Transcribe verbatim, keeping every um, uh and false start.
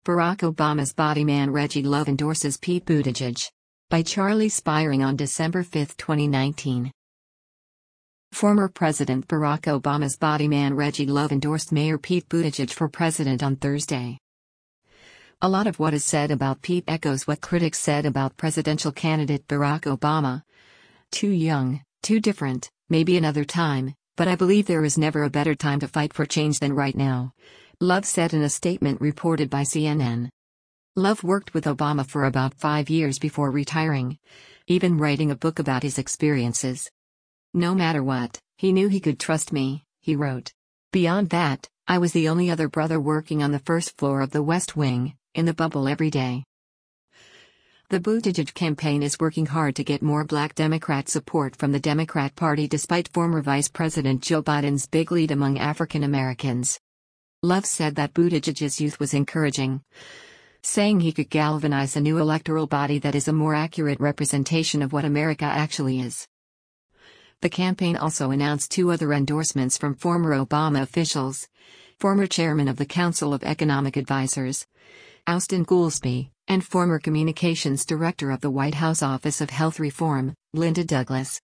Barack Obama's body man Reggie Love endorses Pete Buttigieg. By Charlie Spiring on December fifth, twenty nineteen. Former President Barack Obama's body man Reggie Love endorsed Mayor Pete Buttigieg for president on Thursday. A lot of what is said about Pete echoes what critics said about presidential candidate Barack Obama. Too young, too different, maybe another time, but I believe there is never a better time to fight for change than right now, Love said in a statement reported by C N N. Love worked with Obama for about five years before retiring, even writing a book about his experiences. No matter what, he knew he could trust me, he wrote. Beyond that, I was the only other brother working on the first floor of the West Wing, in the bubble every day. The Buttigieg campaign is working hard to get more black Democrat support from the Democrat Party despite former Vice President Joe Biden's big lead among African Americans. Love said that Buttigieg's youth was encouraging, saying he could galvanize a new electoral body that is a more accurate representation of what America actually is. The campaign also announced two other endorsements from former Obama officials: former chairman of the Council of Economic Advisers, Austan Goolsbee, and former communications director of the White House Office of Health Reform, Linda Douglas.